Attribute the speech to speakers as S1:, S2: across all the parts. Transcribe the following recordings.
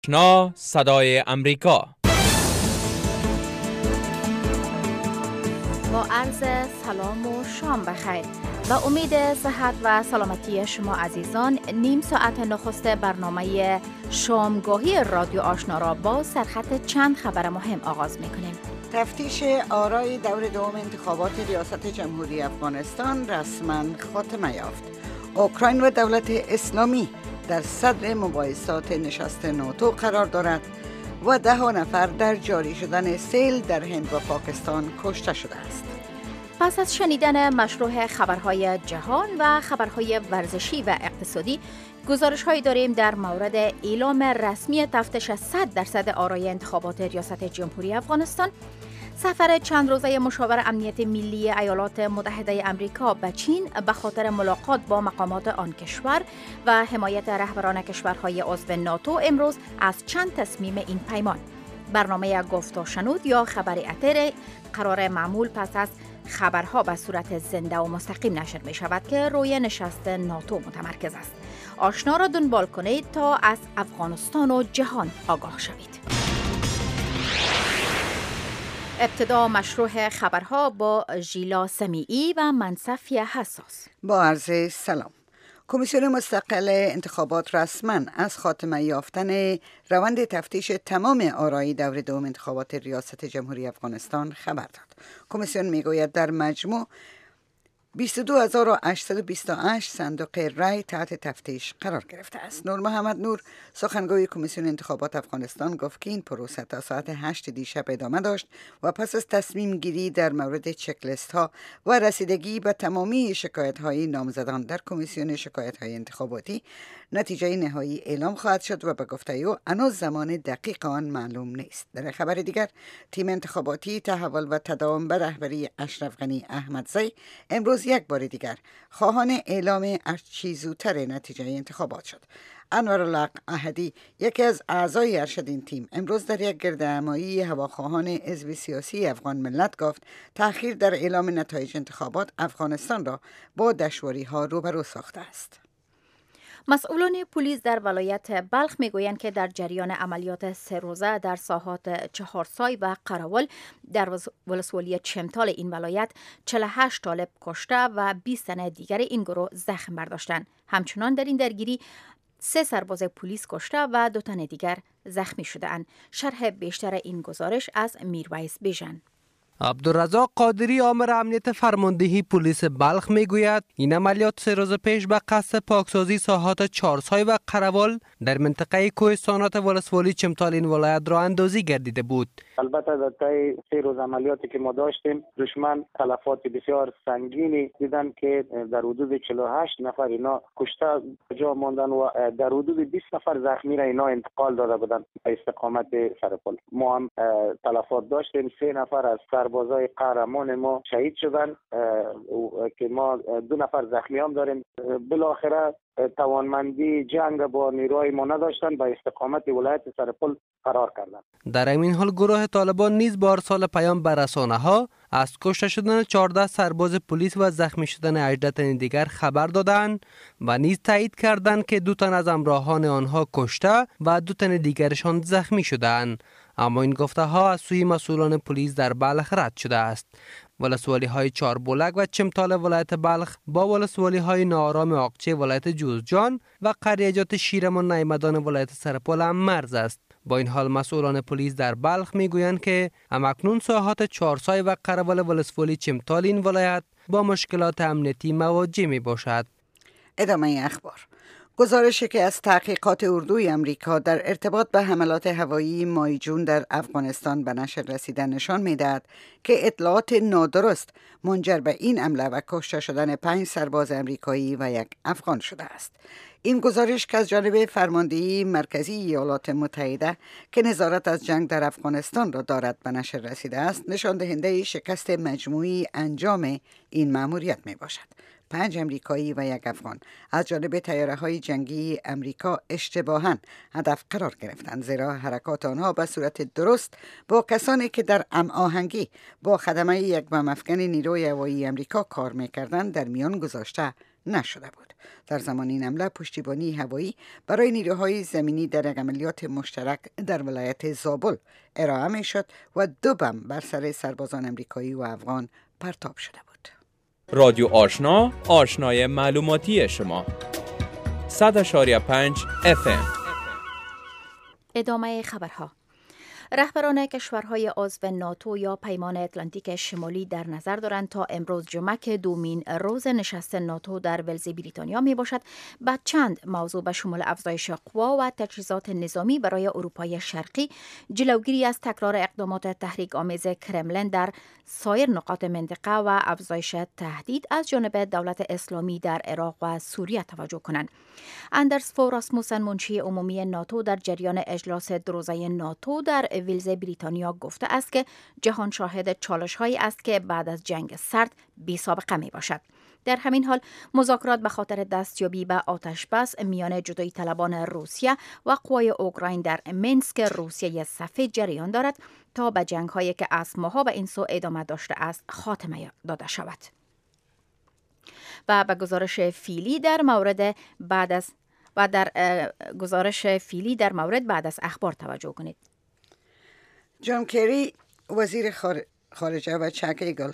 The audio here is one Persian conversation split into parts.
S1: آشنا صدای امریکا.
S2: با عرض سلام و شام بخیر و امید صحت و سلامتی شما عزیزان، نیم ساعت نخست برنامه شامگاهی رادیو آشنا را با سرخط چند خبر مهم آغاز می‌کنیم.
S3: تفتیش آرای دور دوم انتخابات ریاست جمهوری افغانستان رسما خاتمه یافت. اوکراین و دولت اسلامی در صدر مباحثات نشست ناتو قرار دارد و 10 نفر در جاری شدن سیل در هند و پاکستان کشته شده است.
S2: پس از شنیدن مشروع خبرهای جهان و خبرهای ورزشی و اقتصادی، گزارش‌هایی داریم در مورد اعلام رسمی تفتیش 100% آرای انتخابات ریاست جمهوری افغانستان، سفر چند روزه مشاور امنیت ملی ایالات متحده آمریکا به چین به خاطر ملاقات با مقامات آن کشور و حمایت رهبران کشورهای عضو ناتو امروز از چند تصمیم این پیمان. برنامه گفت و شنود یا خبر اتر قرار معمول پس از خبرها به صورت زنده و مستقیم نشر می شود که روی نشست ناتو متمرکز است. آشنا را دنبال کنید تا از افغانستان و جهان آگاه شوید. ابتدا مشروع خبرها با ژیلا سمیعی و منصفی حساس.
S3: با عرض سلام. کمیسیون مستقل انتخابات رسما از خاتمه یافتن روند تفتیش تمام آرای دور دوم انتخابات ریاست جمهوری افغانستان خبر داد. کمیسیون میگوید در مجموع 22828 صندوق رای تحت تفتیش قرار گرفته است. نور محمد نور، سخنگوی کمیسیون انتخابات افغانستان، گفت که این پروسه تا ساعت 8 دیشب ادامه داشت و پس از تصمیم گیری در مورد چکلیست ها و رسیدگی به تمامی شکایت های نامزدان در کمیسیون شکایت های انتخاباتی، نتیجه نهایی اعلام خواهد شد و به گفته او هنوز زمان دقیق آن معلوم نیست. در خبر دیگر، تیم انتخاباتی تحول و تداوم به رهبری اشرف غنی احمدزی امروز یک بار دیگر خواهان اعلام هرچه زودتر نتیجه انتخابات شد. انورالله احدی، یکی از اعضای ارشد این تیم، امروز در یک گردهمایی هواخواهان حزب سیاسی افغان ملت گفت تأخیر در اعلام نتایج انتخابات افغانستان را با دشواری‌ها روبرو ساخته است.
S2: مسئولان پلیس در ولایت بلخ میگویند که در جریان عملیات 3 روزه در ساحات چهارسای و قراول در ولسوالی چمتال این ولایت 48 طالب کشته و 20 تن دیگر این گروه زخم برداشتند. همچنان در این درگیری 3 سرباز پلیس کشته و 2 تن دیگر زخمی شده‌اند. شرح بیشتر این گزارش از میرویس بیژن.
S4: عبدالرزاق قادری، آمر امنیت فرماندهی پلیس بلخ میگوید این عملیات 3 روز پیش به قصد پاکسازی ساحات چهارسای و قروال در منطقه کوهستانات ولسوالی چمتال این ولایت را اندازی گردیده بود.
S5: البته در طی 3 روز عملیاتی که ما داشتیم، دشمن تلفات بسیار سنگینی دیدن که در حدود 48 نفر اینا کشته جا ماندن و در حدود 20 نفر زخمی را اینا انتقال داده بودن به استقامت سرپل. ما هم تلفات داشتیم. 3 نفر از سربازای قهرمان ما شهید شدن که ما 2 نفر زخمی هم داریم. بالاخره توانمندی جنگ با نیروهای ما نداشتن، به استقامت ولایت سرپل قرار کردن.
S4: در این حال گروه طالبان نیز با ارسال پیام به رسانه‌ها از کشته شدن 14 سرباز پلیس و زخمی شدن 18 تن دیگر خبر دادند و نیز تایید کردند که 2 تن از همراهان آنها کشته و 2 تن دیگرشان زخمی شدند. اما این گفته ها از سوی مسئولان پلیس در بلخ رد شده است. ولسوالی های چاربلک و چمتال ولایت بلخ با ولسوالی های ناآرام آقچه ولایت جوزجان و قریجات شیرمان نیمدان ولایت سرپل هم مرز است. با این حال مسئولان پلیس در بلخ میگویند که همکنون ساحات چهارسای و قروال ولسوالی چمتال این ولایت با مشکلات امنیتی مواجه می باشد.
S3: ادامه اخبار. گزارشی که از تحقیقات اردوی امریکا در ارتباط به حملات هوایی مای جون در افغانستان به نشر رسیده نشان می‌دهد که اطلاعات نادرست منجر به این حمله و کشته شدن 5 سرباز امریکایی و 1 افغان شده است. این گزارش که از جانب فرماندهی مرکزی ایالات متحده که نظارت از جنگ در افغانستان را دارد به نشر رسیده است، نشان دهنده شکست مجموعی انجام این مأموریت می باشد. 5 امریکایی و 1 افغان از جانب طیاره‌های جنگی امریکا اشتباهاً هدف قرار گرفتند، زیرا حرکات آنها به صورت درست با کسانی که در هماهنگی با خدمه یک بم‌افکن نیروی هوایی امریکا کار می‌کردند در میان گذاشته نشده بود. در زمان این حمله پشتیبانی هوایی برای نیروهای زمینی در یک عملیات مشترک در ولایت زابل ارائه می شد و 2 بم بر سر سربازان امریکایی و افغان پرتاب شده بود.
S1: رادیو آشنا، آشنای معلوماتی شما. 100.5 FM.
S2: ادامه خبرها. رهبران کشورهای عضو ناتو یا پیمان اتلانتیک شمالی در نظر دارند تا امروز جمعه که دومین روز نشست ناتو در ولز بریتانیا می باشد، با چند موضوع به شمول افزایش قوا و تجهیزات نظامی برای اروپای شرقی، جلوگیری از تکرار اقدامات تحریک آمیز کرملین در سایر نقاط منطقه و افزایش تهدید از جانب دولت اسلامی در عراق و سوریه توجه کنند. اندرس فو راسموسن، منشی عمومی ناتو، در جریان اجلاس 2 روزه ناتو در ولز بریتانیا گفته است که جهان شاهد چالش‌هایی است که بعد از جنگ سرد بی سابقه می باشد. در همین حال مذاکرات به خاطر دستیابی به آتش بس میان جدایی طلبان روسیه و قوای اوکراین در مینسک روسیه سفید جریان دارد تا به جنگ‌هایی که از ماه‌ها به این سو ادامه داشته است خاتمه داده شود. و به گزارش فعلی در مورد بعد از اخبار توجه کنید.
S3: جان کری، وزیر خارجه و چک ایگل،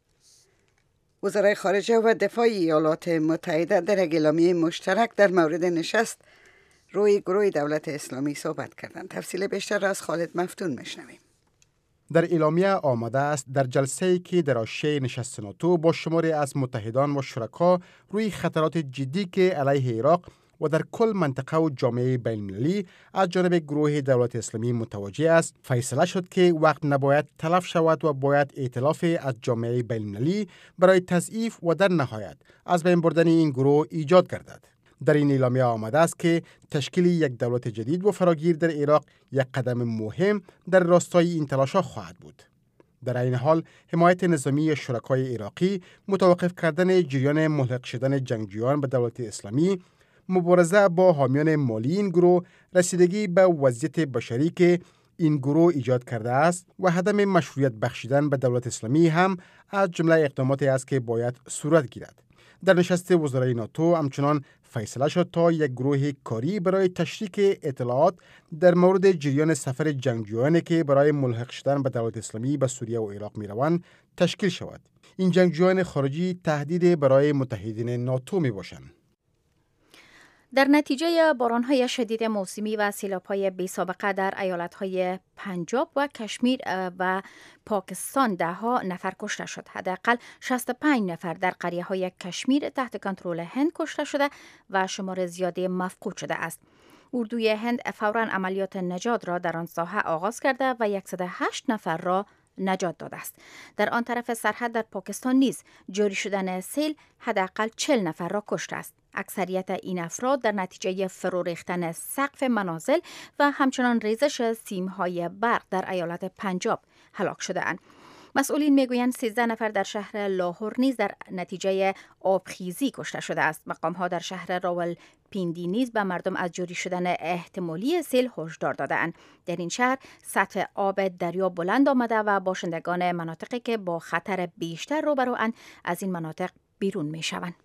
S3: وزرای خارجه و دفاع ایالات متحده در اعلامیه مشترک در مورد نشست روی گروه دولت اسلامی صحبت کردند. تفصیل بیشتر را از خالد مفتون میشنویم.
S6: در اعلامیه آمده است در جلسه‌ای که در حاشیه نشست ناتو با شماری از متحدان و شرکا روی خطرات جدی که علیه عراق و در کل منطقه و جامعه بین‌المللی از جانب گروه دولت اسلامی متوجه است، فیصله شد که وقت نباید تلف شود و باید ائتلاف از جامعه بین‌المللی برای تضعیف و در نهایت از بین بردن این گروه ایجاد گردد. در این اعلامیه آمده است که تشکیل یک دولت جدید و فراگیر در عراق یک قدم مهم در راستای این تلاش‌ها خواهد بود. در این حال حمایت نظامی شرکای عراقی، متوقف کردن جریان ملحق شدن جنگجویان به دولت اسلامی، مبارزه با حامیان مالی این گروه، رسیدگی به وضعیت بشری که این گروه ایجاد کرده است و عدم مشروعیت بخشیدن به دولت اسلامی هم از جمله اقداماتی است که باید صورت گیرد. در نشست وزرای ناتو همچنان فیصله شد تا یک گروه کاری برای تشریک اطلاعات در مورد جریان سفر جنگجویانی که برای ملحق شدن به دولت اسلامی به سوریه و عراق می‌روند تشکیل شود. این جنگجویان خارجی تهدید برای متحدین ناتو میباشند.
S2: در نتیجه باران‌های شدید موسمی و سیلاب‌های بی‌سابقه در ایالت‌های پنجاب و کشمیر و پاکستان 10 نفر کشته شد. حداقل 65 نفر در قریه‌های کشمیر تحت کنترل هند کشته شده و شمار زیادی مفقود شده است. اردوی هند فوراً عملیات نجات را در آن ساحه آغاز کرده و 108 نفر را نجات داده است. در آن طرف سرحد در پاکستان نیز جاری شدن سیل حداقل 40 نفر را کشته است. اکثریت این افراد در نتیجه فرو ریختن سقف منازل و همچنان ریزش سیم‌های برق در ایالت پنجاب هلاک شده‌اند. مسئولین میگویند 13 نفر در شهر لاهور نیز در نتیجه آبخیزی کشته شده است. مقام‌ها در شهر راولپیندی نیز به مردم از جاری شدن احتمالی سیل هشدار داده‌اند. در این شهر سطح آب دریا بلند آمده و باشندگان مناطقی که با خطر بیشتر روبروند از این مناطق بیرون می‌شوند.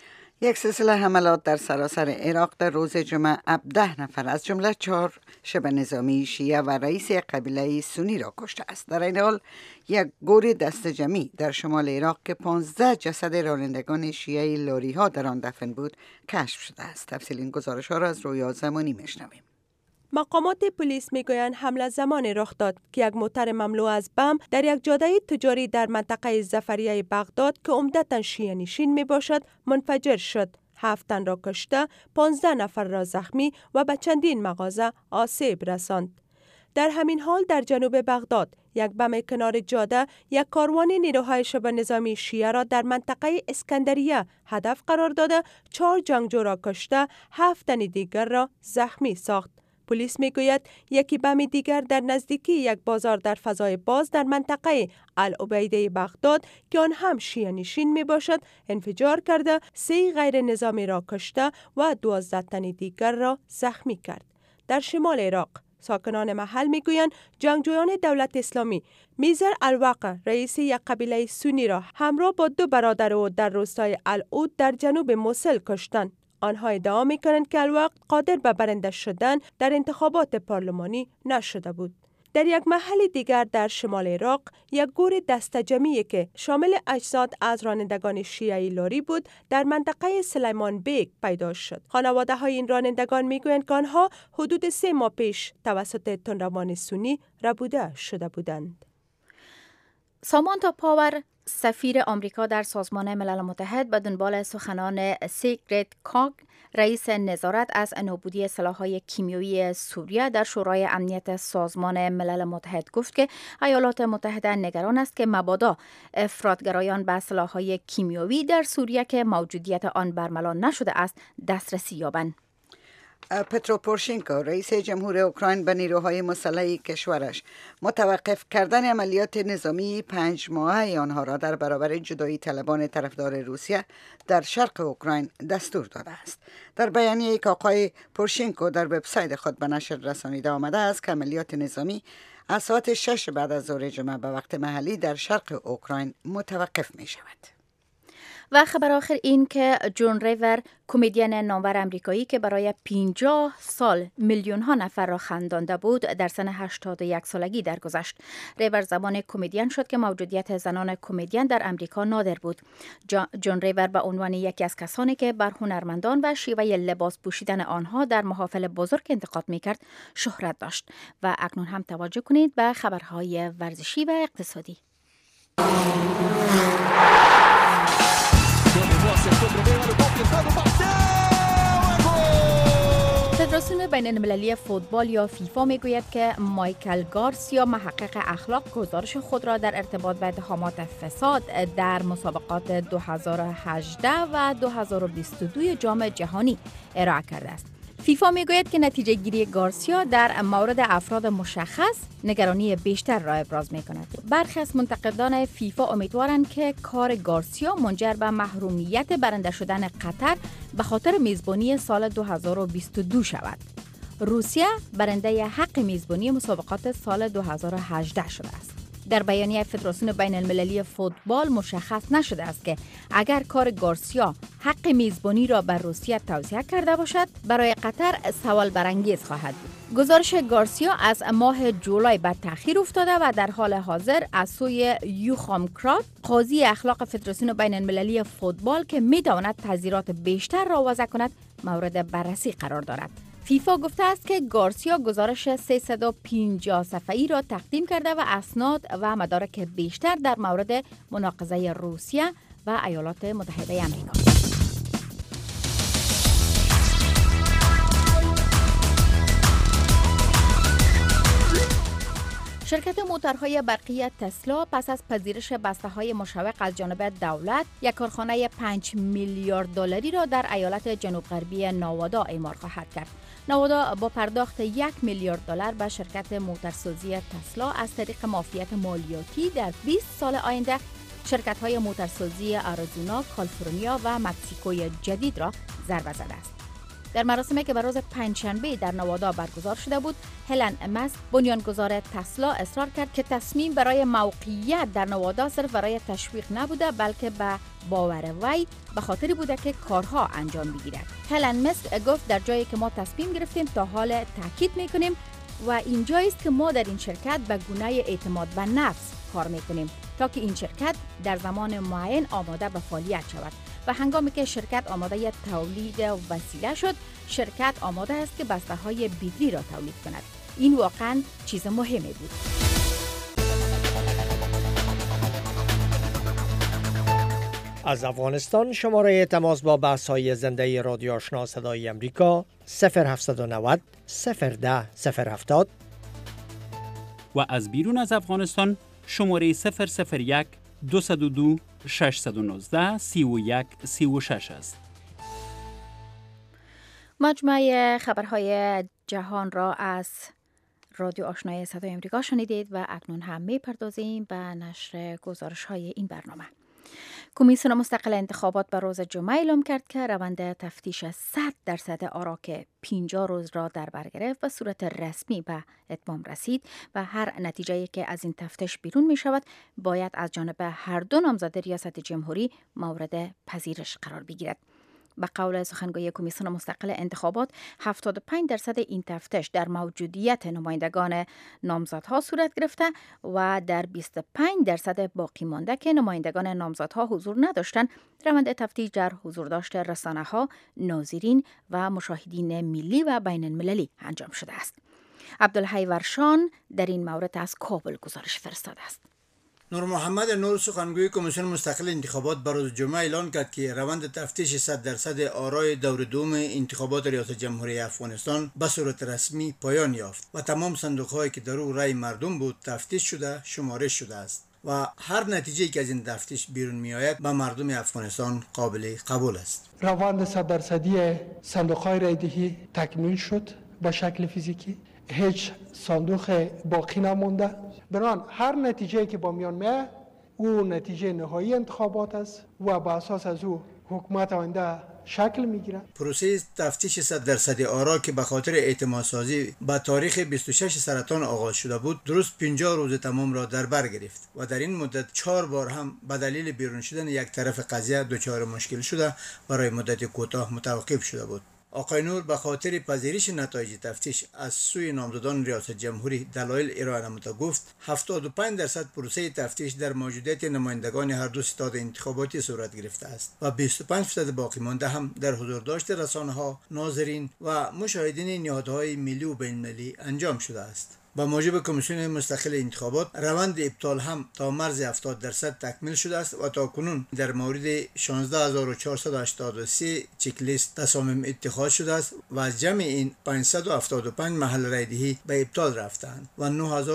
S3: یک سلسله حملات در سراسر عراق در روز جمعه 10 نفر از جمله 4 شبه نظامی شیعه و رئیس قبیله سنی را کشته است. در این حال یک گور دست جمعی در شمال عراق که 15 جسد رانندگان شیعه لاری ها در آن دفن بود کشف شده است. تفصیل این گزارش ها را از رویا زمانی میشنویم.
S7: مقامات پلیس میگویند حمله زمانی رخ داد که یک موتر مملو از بم در یک جاده تجاری در منطقه ظفریه بغداد که عمدتاً شیعه نشین می باشد منفجر شد. 7 تن را کشته، 15 نفر را زخمی و به چندین مغازه آسیب رساند. در همین حال در جنوب بغداد یک بم کنار جاده یک کاروان نیروهای شبه نظامی شیعه را در منطقه اسکندریه هدف قرار داده 4 جنگجو را کشته، 7 تن دیگر را زخمی ساخت. پلیس میگوید یکی بم دیگر در نزدیکی یک بازار در فضای باز در منطقه العبیده بغداد که آن هم شیعه نشین می باشد انفجار کرده 3 غیر نظامی را کشته و 12 تن دیگر را زخمی کرد. در شمال عراق ساکنان محل میگویند جنگجویان دولت اسلامی میزر الوقع رئیس یک قبیله سنی را همراه با 2 برادر او در روستای العود در جنوب موصل کشتند. آنها ادعا میکنند که الوقت قادر به برنده شدن در انتخابات پارلمانی نشده بود. در یک محل دیگر در شمال عراق یک گور دسته‌جمعی که شامل اجساد از رانندگان شیعی لاری بود در منطقه سلیمان بیگ پیدا شد. خانواده های این رانندگان میگویند که آنها حدود 3 ماه پیش توسط تندروان سنی ربوده شده بودند.
S2: سامانتا پاور سفیر آمریکا در سازمان ملل متحد به دنبال سخنان سیگرید کاگ رئیس نظارت از نابودی سلاح‌های کیمیایی سوریه در شورای امنیت سازمان ملل متحد گفت که ایالات متحده نگران است که مبادا افراطگرایان به سلاح‌های کیمیایی در سوریه که موجودیت آن برملا نشده است دسترسی یابند.
S3: پترو پورشینکو رئیس جمهور اوکراین به نیروهای مسلح کشورش متوقف کردن عملیات نظامی 5 ماهه آنها را در برابر جدایی طلبان طرفدار روسیه در شرق اوکراین دستور داده است. در بیانیه‌ای که آقای پورشینکو در وبسایت خود به نشر رسانیده آمده است که عملیات نظامی از ساعت 6 بعد از ظهر جمعه به وقت محلی در شرق اوکراین متوقف می شود.
S2: و خبر آخر این که جون ریور کمدین نامور امریکایی که برای 50 سال میلیون ها نفر را خندانده بود در سن 81 سالگی درگذشت. ریور زمان کمدین شد که موجودیت زنان کمدین در امریکا نادر بود. جون ریور به عنوان یکی از کسانی که بر هنرمندان و شیوه لباس پوشیدن آنها در محافل بزرگ انتقاد میکرد شهرت داشت. و اکنون هم توجه کنید به خبرهای ورزشی و اقتصادی. فدراسیون بین المللی فوتبال یا فیفا میگوید که مایکل گارسیا محقق اخلاق گزارش خود را در ارتباط به اتهامات فساد در مسابقات 2018 و 2022 جام جهانی ارائه کرده است. فیفا میگوید که نتیجه گیری گارسیا در مورد افراد مشخص نگرانی بیشتر را ابراز می کند. برخی از منتقدان فیفا امیدوارند که کار گارسیا منجر به محرومیت برنده شدن قطر به خاطر میزبانی سال 2022 شود. روسیه برنده حق میزبانی مسابقات سال 2018 شده است. در بیانیه فدراسیون بین المللی فوتبال مشخص نشده است که اگر کار گارسیا حق میزبانی را بر روسیه توزیع کرده باشد برای قطر سوال برانگیز خواهد بود. گزارش گارسیا از ماه جولای به تأخیر افتاده و در حال حاضر از سوی یوخام کرات قاضی اخلاق فدراسیون بین المللی فوتبال که می‌تواند تعزیرات بیشتر را وضع کند مورد بررسی قرار دارد. فیفا گفته است که گارسیا گزارش 350 صفحه‌ای را تقدیم کرده و اسناد و مدارک بیشتر در مورد مناقضه روسیه و ایالات متحده آمریکا. شرکت موتورهای برقی تسلا پس از پذیرش بسته‌های مشوق از جانب دولت یک کارخانه 5 میلیارد دلاری را در ایالت جنوب غربی نوادا اعمار خواهد کرد. نوادا با پرداخت 1 میلیارد دلار به شرکت موتورسازی تسلا از طریق معافیت مالیاتی در 20 سال آینده شرکت‌های موتورسازی آریزونا، کالیفرنیا و مکزیکوی جدید را ضربه زده است. در مراسمی که بر روز پنجشنبه در نوادا برگزار شده بود، هلن مسک بنیانگذار تسلا اصرار کرد که تصمیم برای موقعیت در نوادا صرف برای تشویق نبوده بلکه به باور وی به خاطر بوده که کارها انجام بگیرد. هلن مسک گفت در جایی که ما تصمیم گرفتیم تا حال تاکید میکنیم و اینجایی است که ما در این شرکت به گونه اعتماد به نفس کار میکنیم تا که این شرکت در زمان معین آماده به فعالیت شود و هنگامی که شرکت آماده تولید وسیله شد، شرکت آماده است که بسته‌های بیتری را تولید کند. این واقعاً چیز مهمی بود.
S8: از افغانستان شماره تماس با بحث‌های زنده رادیو آشنا صدای امریکا 0790 010 070
S9: و از بیرون از افغانستان شماره 001 222 619 31 36 است.
S2: مجموعه خبرهای جهان را از رادیو آشنای صدای امریکا شنیدید و اکنون هم می‌پردازیم به نشر گزارش‌های این برنامه. کمیسیون مستقل انتخابات به روز جمعه اعلام کرد که روند تفتیش 100% آرا که 50 روز را در بر گرفت به صورت رسمی به اتمام رسید و هر نتیجه‌ای که از این تفتیش بیرون می شود باید از جانب هر دو نامزد ریاست جمهوری مورد پذیرش قرار بگیرد. به قول سخنگوی کمیسیون مستقل انتخابات 75% این تفتیش در موجودیت نمایندگان نامزدها صورت گرفته و در 25% باقی مانده که نمایندگان نامزدها حضور نداشتند روند تفتیش در حضور داشته رسانه‌ها، ناظرین و مشاهدین ملی و بین المللی انجام شده است. عبدالحی ورشان در این مورد از کابل گزارش فرستاده است.
S10: نور محمد نور سخنگوی کمیسیون مستقل انتخابات بروز جمعه اعلان کرد که روند تفتیش 100% آرای دور دوم انتخابات ریاست جمهوری افغانستان به صورت رسمی پایان یافت و تمام صندوق‌هایی که در او رای مردم بود تفتیش شده شمارش شده است و هر نتیجه‌ای که از این تفتیش بیرون می‌آید به مردم افغانستان قابل قبول است.
S11: روند 100% صندوق‌های رایدهی تکمیل شد به شکل فیزیکی. هیچ صندوق باقی نمونده. بنابراین هر نتیجه که با میان میاد او نتیجه نهایی انتخابات است و با اساس از او حکومت آینده شکل میگیره.
S10: پروسه تفتیش 100% آرا که به خاطر اعتماد سازی با تاریخ 26 سرطان آغاز شده بود درست 50 روز تمام را در بر گرفت و در این مدت 4 بار هم به دلیل بیرون شدن یک طرف قضیه دچار مشکل شده برای مدت کوتاه متوقف شده بود. آقای نور به خاطر پذیرش نتایج تفتیش از سوی نامزدان ریاست جمهوری دلایل ارائه نموده گفت 75% پروسه تفتیش در موجودیت نمایندگان هر دو ستاد انتخاباتی صورت گرفته است و 25% باقی مانده هم در حضور داشته رسانه‌ها، ناظرین و مشاهدین نهادهای ملی و بین‌المللی انجام شده است. با موجب کمیسیون مستقل انتخابات روند ابطال هم تا مرز 70% تکمیل شده است و تاکنون در مورد 16483 چک لیست تصامیم اتخاذ شده است و از جمع این 575 محل رایدهی به ابطال رفتند و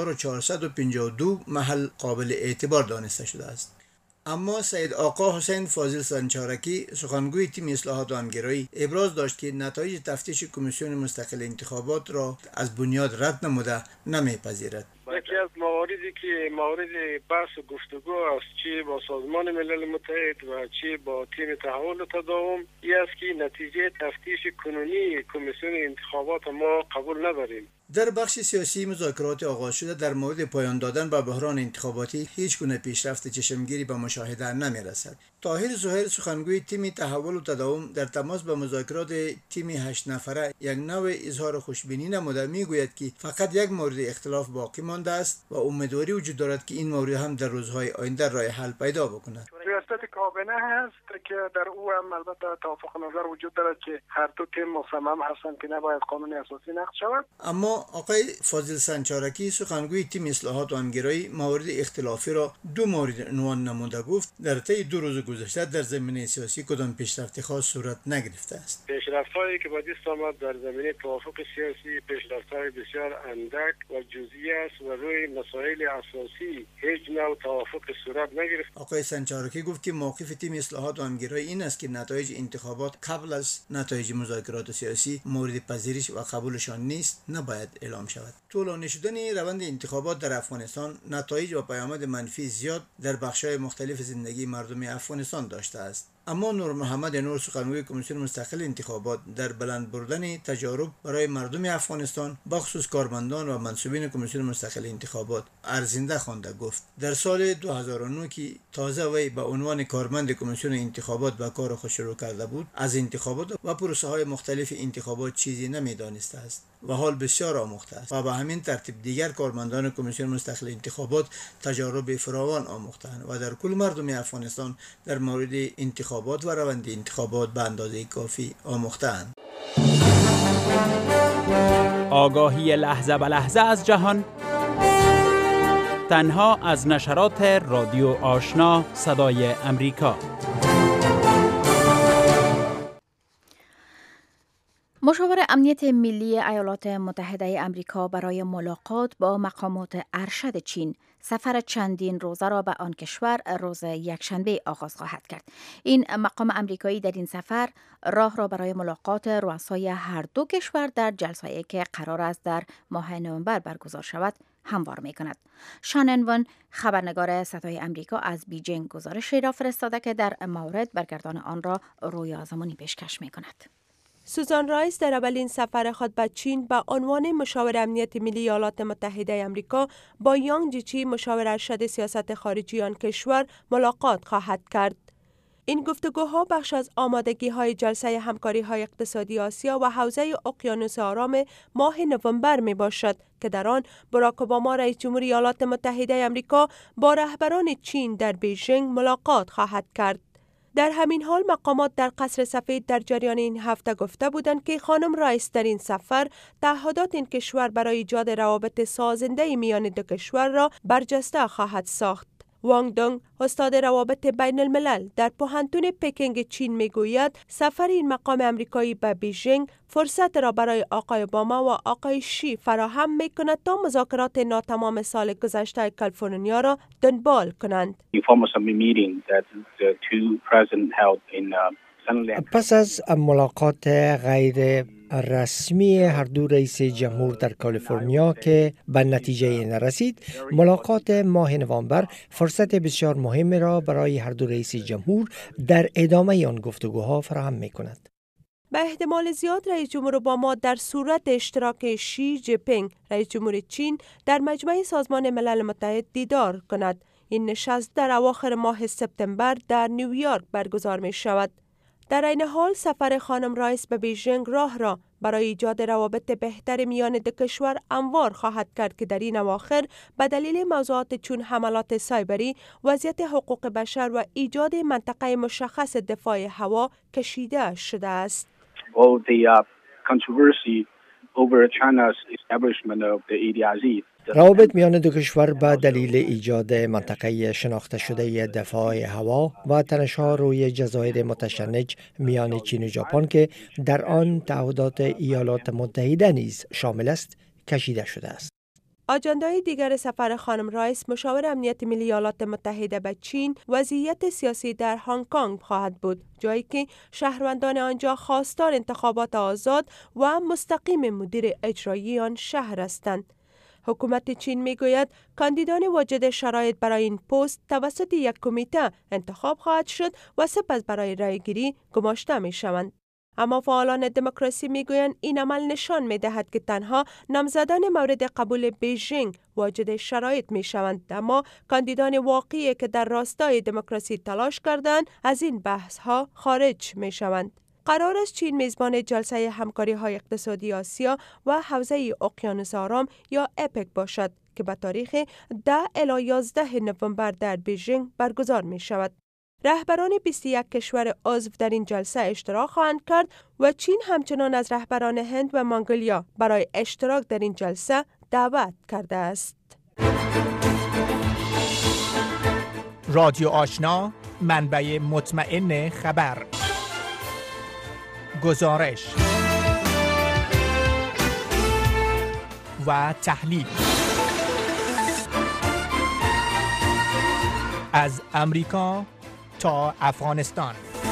S10: 9452 محل قابل اعتبار دانسته شده است. اما سید آقا حسین فاضل سنچارکی سخنگوی تیم اصلاحات و همگرایی ابراز داشت که نتایج تفتیش کمیسیون مستقل انتخابات را از بنیاد رد نموده نمیپذیرد.
S12: یکی از مواردی که مورد بحث و گفتگو است چه با سازمان ملل متحد و چه با تیم تحول و تداوم این است که نتیجه تفتیش کنونی کمیسیون انتخابات ما قبول نداریم.
S10: در بخش سیاسی مذاکرات آغاز شده در مورد پایان دادن به بحران انتخاباتی هیچ گونه پیشرفت چشمگیری به مشاهده نمی رسد. طاهر زهیر سخنگوی تیم تحول و تداوم در تماس با مذاکرات تیم 8 نفره یک نوع اظهار خوشبینی نموده میگوید که فقط یک مورد اختلاف باقی مانده است و امیدواری وجود دارد که این مورد هم در روزهای آینده راه حل پیدا بکند.
S12: ریاست کابینه هست که در او هم البته توافق نظر وجود دارد که هر دو تیم مصمم هستند که نباید قانون اساسی نقض شود.
S10: اما آقای فاضل سنچارکی سخنگوی تیم اصلاحات و همگرایی مورد اختلافی را دو مورد عنوان نموده گفت در طی 2 روز گذشته در زمینه سیاسی کدام پیشرفت خاص صورت نگرفته است.
S12: پیشرفت‌هایی که با دست آمد در زمینه توافق سیاسی پیشرفت‌های بسیار اندک و جزئی است و روی مسائل اساسی هیچ نوع توافق صورت نگرفت.
S10: آقای سنچارکی گفت که موقف تیم اصلاحات و همگرایی این است که نتایج انتخابات قبل از نتایج مذاکرات سیاسی مورد پذیرش و قبولشان نیست نباید اعلام شود. طولانی شدن روند انتخابات در افغانستان نتایج و پیامد منفی زیاد در بخش‌های مختلف زندگی مردم افغانستان داشته است. اما نور محمد نور سخنگوی کمیسیون مستقل انتخابات در بلند بردن تجارب برای مردم افغانستان بخصوص کارمندان و منصوبین کمیسیون مستقل انتخابات ارزنده خوانده گفت در سال 2009 که تازه وی به عنوان کارمند کمیسیون انتخابات به کار خود شروع کرده بود از انتخابات و پروسه های مختلف انتخابات چیزی نمیدانسته است و حال بسیار آموخته است و به همین ترتیب دیگر کارمندان کمیسیون مستقل انتخابات تجارب فراوان آموختند و در کل مردم افغانستان در مورد انتخابات و روند انتخابات به اندازه کافی آموختند.
S9: آگاهی لحظه به لحظه از جهان تنها از نشرات رادیو آشنا صدای امریکا.
S2: مشاور امنیت ملی ایالات متحده آمریکا برای ملاقات با مقامات ارشد چین سفر چندین روزه را به آن کشور روز یکشنبه آغاز خواهد کرد. این مقام آمریکایی در این سفر راه را برای ملاقات رؤسای هر دو کشور در جلسه‌ای که قرار است در ماه نوامبر برگزار شود هموار می کند. شانن ون خبرنگار صدای آمریکا از بیجینگ گزارشی را فرستاده که در مورد برگردان آن را رویا زمانی پیشکش می کند.
S7: سوزان رایس در اولین سفر خود به چین به عنوان مشاور امنیت ملی ایالات متحده آمریکا با یانگ جیچی مشاور ارشد سیاست خارجی آن کشور ملاقات خواهد کرد. این گفتگوها بخش از آمادگی‌های جلسه همکاری‌های اقتصادی آسیا و حوزه اقیانوس آرام ماه نوامبر میباشد که در آن باراک اوباما رئیس جمهور ایالات متحده آمریکا با رهبران چین در بیژینگ ملاقات خواهد کرد. در همین حال مقامات در قصر سفید در جریان این هفته گفته بودند که خانم رایس در این سفر تعهدات این کشور برای ایجاد روابط سازنده میان دو کشور را برجسته خواهد ساخت. وانگ دونگ استاد روابط بین الملل در پوهنتون پکینگ چین میگوید سفر این مقام امریکایی به بیژینگ فرصت را برای آقای اوباما و آقای شی فراهم میکند تا مذاکرات ناتمام سال گذشته کالیفرنیا را دنبال کنند.
S8: پس از ملاقات غیر رسمی هر دو رئیس جمهور در کالیفرنیا که به نتیجه نرسید، ملاقات ماه نوامبر فرصت بسیار مهمی را برای هر دو رئیس جمهور در ادامه آن گفتگوها فراهم می‌کند.
S7: به احتمال زیاد رئیس جمهور اوباما در صورت اشتراک شی جی پینگ رئیس جمهور چین در مجمع سازمان ملل متحد دیدار کند. این نشست در اواخر ماه سپتامبر در نیویورک برگزار می شود. در این حال سفر خانم رایس به بیژینگ راه را برای ایجاد روابط بهتر میان دو کشور هموار خواهد کرد که در این اواخر به دلیل موضوعات چون حملات سایبری، وضعیت حقوق بشر و ایجاد منطقه مشخص دفاع هوا کشیده شده است.
S8: روابط میان دو کشور به دلیل ایجاد منطقه شناخته شده دفاع هوا و تنش‌ها روی جزایر متشنج میان چین و ژاپن که در آن تعهدات ایالات متحده نیز شامل است کشیده شده است.
S7: آجندای دیگر سفر خانم رایس مشاور امنیت ملی ایالات متحده به چین وضعیت سیاسی در هنگ کنگ خواهد بود، جایی که شهروندان آنجا خواستار انتخابات آزاد و مستقیم مدیر اجرایی آن شهر هستند. حکومت چین میگوید کاندیدان واجد شرایط برای این پست توسط یک کمیته انتخاب خواهد شد و سپس برای رایگیری گماشته می شوند. اما فعالان دموکراسی میگویند این عمل نشان می‌دهد که تنها نامزدان مورد قبول بیژینگ واجد شرایط می‌شوند، اما کاندیدان واقعی که در راستای دموکراسی تلاش کردند از این بحث‌ها خارج می‌شوند. قرار است چین میزبان جلسه همکاری‌های اقتصادی آسیا و حوزه اقیانوس آرام یا اپک باشد که به تاریخ 10 الی 11 نوامبر در بیژینگ برگزار می‌شود. رهبران 21 کشور عضو در این جلسه اشتراک خواهند کرد و چین همچنان از رهبران هند و منگولیا برای اشتراک در این جلسه دعوت کرده است.
S9: رادیو آشنا، منبع مطمئن خبر، گزارش و تحلیل از امریکا تا افغانستان.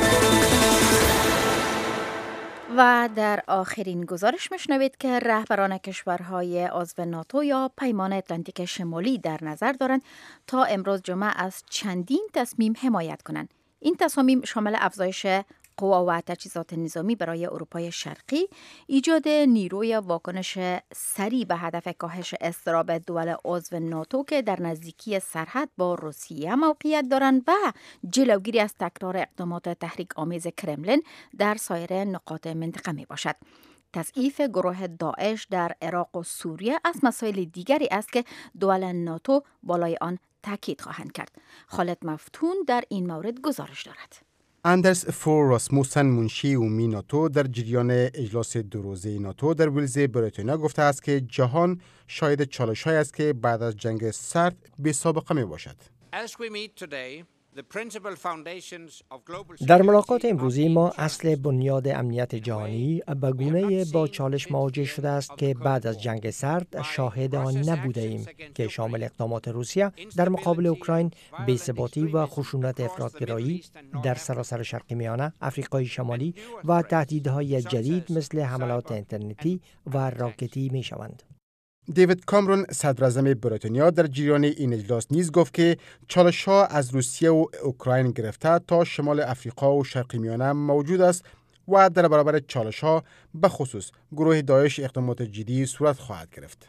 S2: و در آخرین گزارش میشنوید که رهبران کشورهای عضو ناتو یا پیمان اتلانتیک شمالی در نظر دارند تا امروز جمعه از چندین تصمیم حمایت کنند. این تصامیم شامل افزایش قوا و تجهیزات نظامی برای اروپای شرقی، ایجاد نیروی واکنش سریع به هدف کاهش اضطراب دول عضو ناتو که در نزدیکی سرحد با روسیه موقعیت دارند و جلوگیری از تکرار اقدامات تحریک آمیز کرملین در سایر نقاط منطقه می باشد. تضعیف گروه داعش در عراق و سوریه از مسائل دیگری است که دول ناتو بالای آن تاکید خواهند کرد. خالد مفتون در این مورد گزارش دارد.
S6: اندرس فور راسموسن منشی عمومی ناتو در جریان اجلاس دو روزه ناتو در ویلز بریتانیا گفته است که جهان شاهد چالش‌هایی است که بعد از جنگ سرد بی سابقه می باشد.
S8: در ملاقات امروزی ما اصل بنیاد امنیت جهانی به گونه‌ای با چالش مواجه شده است که بعد از جنگ سرد شاهد آن نبوده ایم که شامل اقدامات روسیه در مقابل اوکراین، بی‌ثباتی و خشونت افراط‌گرایی در سراسر شرق میانه، آفریقای شمالی و تهدیدهای جدید مثل حملات اینترنتی و راکتی می شوند.
S6: دیوید کامرون صدراعظم بریتانیا در جریان این اجلاس نیز گفت که چالش‌ها از روسیه و اوکراین گرفته تا شمال افریقا و شرق میانه موجود است و در برابر چالش‌ها به خصوص گروه داعش اقدامات جدی صورت خواهد گرفت.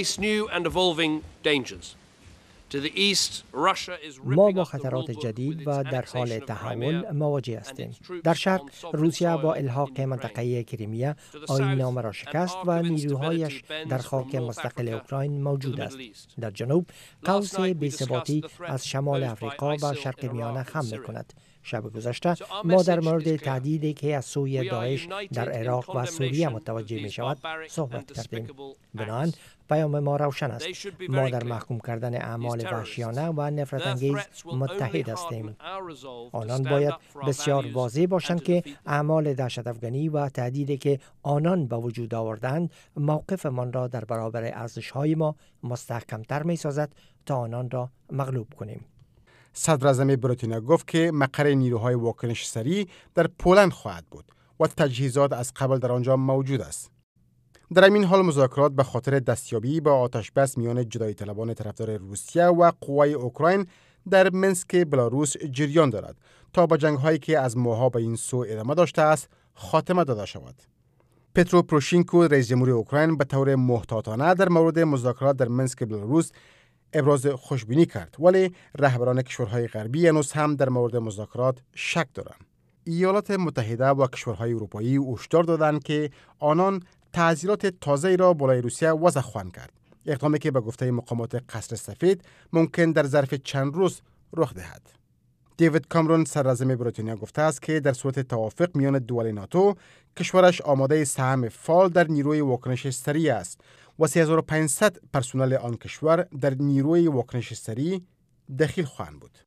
S8: ما با خطرات جدید و در حال تحول مواجه هستیم. در شرق روسیه با الحاق منطقه کریمیا آیین‌نامه را شکست و نیروهایش در خاک مستقل اوکراین موجود است. در جنوب قوس بی‌ثباتی از شمال افریقا و شرق میانه حمله می‌کند. شب گذشته ما در مورد تهدیدی که از سوی داعش در عراق و سوریه متوجه می شود صحبت کردیم. بنابراین پیام ما روشن است. ما در محکوم کردن اعمال وحشیانه و نفرت انگیز متحد هستیم. آنان باید بسیار واضح باشند که اعمال دهشت افغانی و تهدیدی که آنان به وجود آوردند موقفمان را در برابر ارزش‌های ما مستحکم‌تر می‌سازد تا آنان را مغلوب کنیم.
S6: صدراعظم بریتانیا گفت که مقر نیروهای واکنش سریع در پولند خواهد بود و تجهیزات از قبل در آنجا موجود است. در این حال مذاکرات به خاطر دستیابی به آتش بس میان جدایی طلبان طرفدار روسیه و قوای اوکراین در منسک بلاروس جریان دارد تا با جنگ‌هایی که از ماه‌ها به این سو ادامه داشته است خاتمه داده شود. پترو پروشینکو رئیس جمهور اوکراین به طور محتاطانه در مورد مذاکرات در منسک بلاروس ابراز خوشبینی کرد، ولی رهبران کشورهای غربی هنوز هم در مورد مذاکرات شک دارند. ایالات متحده و کشورهای اروپایی هشدار دادند که آنان تعزیرات تازه‌ای را بالای روسیه وضع خواهند کرد، اقدامی که به گفته مقامات قصر سفید ممکن در ظرف چند روز رخ دهد. دیوید کامرون صدراعظم بریتانیا گفته است که در صورت توافق میان دول ناتو کشورش آماده سهم فعال در نیروی واکنش سریع است و 3500 پرسنل آن کشور در نیروی واکنش سریع دخیل خواهند بود.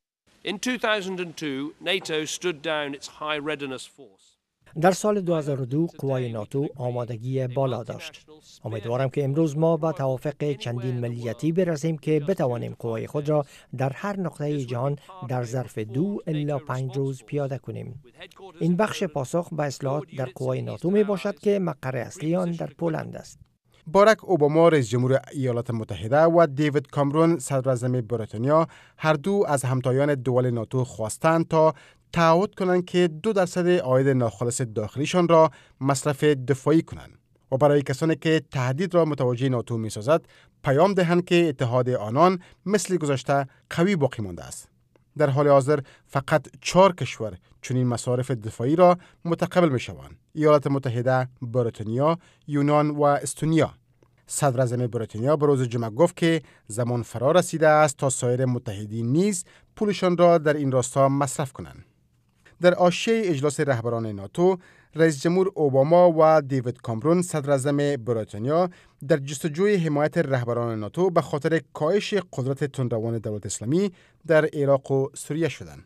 S8: در سال 2002 قوای ناتو آمادگی بالا داشت. امیدوارم که امروز ما با توافق چندین ملیتی برسیم که بتوانیم قوای خود را در هر نقطه جهان در ظرف 2 الی 5 روز پیاده کنیم. این بخش پاسخ به اصلاحات در قوای ناتو می باشد که مقر اصلی آن در پولند است.
S6: باراک اوباما رئیس جمهور ایالات متحده و دیوید کامرون صدراعظم بریتانیا هر دو از همتایان دول ناتو خواستند تا تعهد کنند که 2% عاید ناخالص داخلیشان را مصرف دفاعی کنند و برای کسانی که تهدید را متوجه ناتو می‌سازد پیام دهند که اتحاد آنان مثل گذشته قوی باقی مانده است. در حال حاضر فقط 4 کشور چنین مصارف دفاعی را متقبل می‌شوند: ایالات متحده، بریتانیا، یونان و استونیا. صدراعظم بریتانیا به روز جمعه گفت که زمان فرا رسیده است تا سایر متحدین نیز پولشان را در این راستا مصرف کنند. در حاشیه اجلاس رهبران ناتو، رئیس جمهور اوباما و دیوید کامرون صدراعظم بریتانیا در جستجوی حمایت رهبران ناتو به خاطر کاهش قدرت تندروان دولت اسلامی در عراق و سوریه شدند.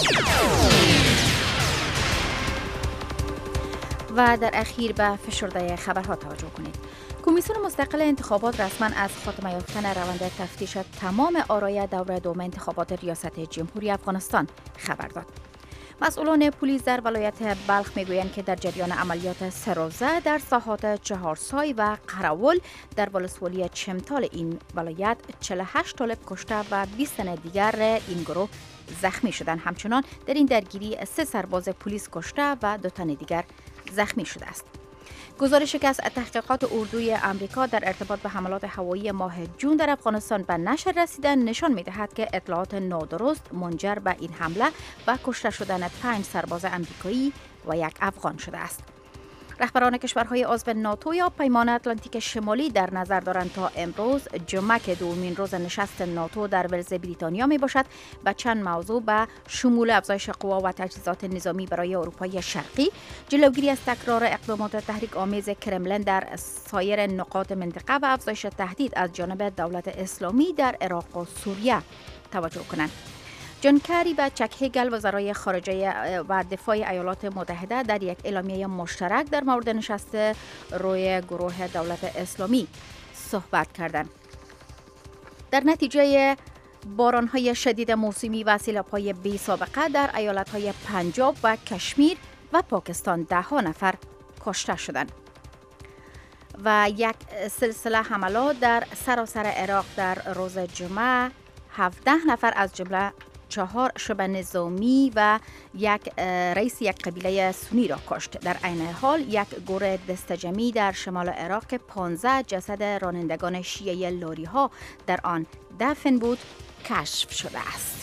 S2: و در اخیر به فشرده خبرها توجه کنید. کمیسیون مستقل انتخابات رسما از خاتمه یافتن روند تفتیش تمام آرای دوره دوم انتخابات ریاست جمهوری افغانستان خبر داد. مسئولان پلیس در ولایت بلخ میگویند که در جریان عملیات سروزه در ساحات چهارسای و قراول در ولسوالی چمتال این ولایت 48 طالب کشته و 20 تن دیگر این گروه زخمی شدند. همچنان در این درگیری 3 سرباز پلیس کشته و 2 تن دیگر زخمی شده است. گزارشی که از تحقیقات اردوی آمریکا در ارتباط به حملات هوایی ماه جون در افغانستان به نشر رسیده نشان می‌دهد که اطلاعات نادرست منجر به این حمله و کشته شدن 5 سرباز آمریکایی و 1 افغان شده است. رهبران کشورهای عضو ناتو یا پیمان اتلانتیک شمالی در نظر دارند تا امروز جمعه که دومین روز نشست ناتو در ولز بریتانیا می باشد به چند موضوع به شمول افزایش قوا و تجهیزات نظامی برای اروپای شرقی، جلوگیری از تکرار اقدامات تحریک آمیز کرملین در سایر نقاط منطقه و افزایش تهدید از جانب دولت اسلامی در عراق و سوریه توجه کنند. جان کری و چک هگل وزرای خارجه و دفاع ایالات متحده در یک اعلامیه مشترک در مورد نشست روی گروه دولت اسلامی صحبت کردند. در نتیجه باران‌های شدید موسمی و سیلاب‌های بی سابقه در ایالت‌های پنجاب و کشمیر و پاکستان 10 نفر کشته شدند و یک سلسله حملات در سراسر عراق در روز جمعه 17 نفر از جمله 4 شبه نظامی و یک رئیس یک قبیله سنی را کشت. در عین حال یک گروه دستجمعی در شمال عراق که 15 جسد رانندگان شیعه لاری ها در آن دفن بود کشف شده است.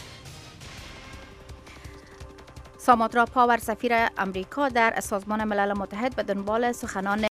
S2: ساماترا پاور سفیر امریکا در سازمان ملل متحد به دنبال سخنان